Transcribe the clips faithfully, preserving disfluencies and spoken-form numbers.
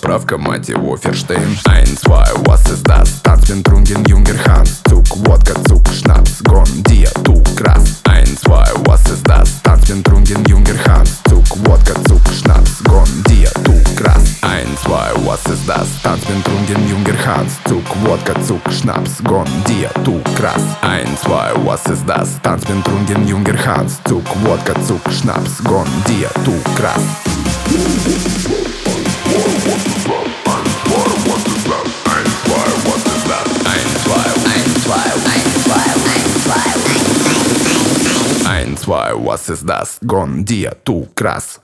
Spravka, mать его, Ферштейн. Eins, zwei, was ist das? Tanzband, Drungen, Junger Hans. Zug, Wodka, Zug, Schnaps, Gon, dir, du, krass. Eins, zwei, was ist das? Tanzband, Drungen, Junger Hans. Zug, Wodka, Zug, Schnaps, Gon, dir, du, krass. Eins, zwei, was ist das? Tanzband, Drungen, Junger Hans. Zug, Wodka, Zug, Schnaps, Gon, dir, du, krass. Eins, zwei, was ist das? Tanzband, Drungen, Junger Hans. Zug, Wodka, Zug, Schnaps, Gon, dir, du, krass. Eins, zwei, was ist das? Gon, dir, du, krass.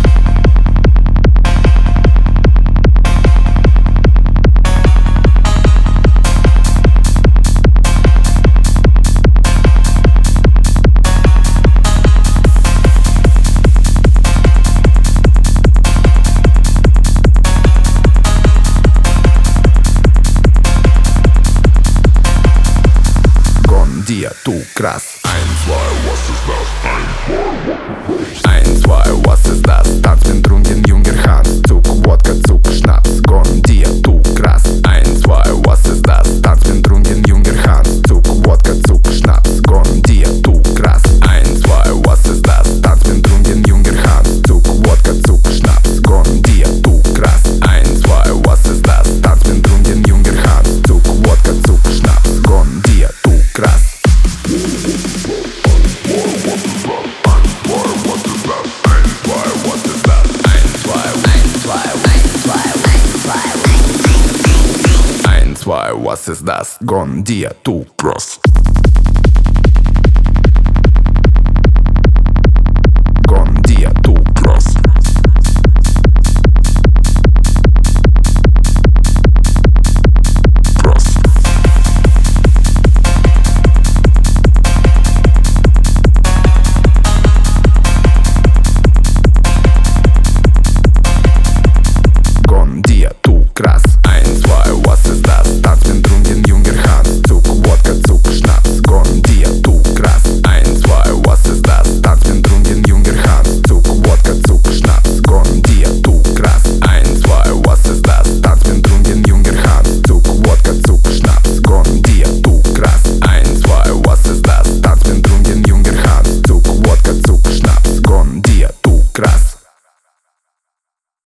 Dir, du, krass. Eins, zwei, was ist das? Eins, zwei, was ist das? Tanzband, Drungen, Junger Hans. Zug, Wodka, Zug, Schnaps, Gon, dir, du, krass. Eins, zwei, was ist das? Tanzband, Drungen, Junger Hans. Zug, Wodka, Zug, Schnaps, Gon, dir, du, krass. Eins, zwei, was ist das? Tanzband, Drungen, Junger Hans. Zug, Wodka, Zug, Schnaps, Gon, dir, du, krass. Eins, zwei, was ist das? Tanzband, Drungen, Junger Hans. Zug, Wodka, Zug, Schnaps, Gon, dir, du, krass. Was ist das? Gon, dir, du, krass.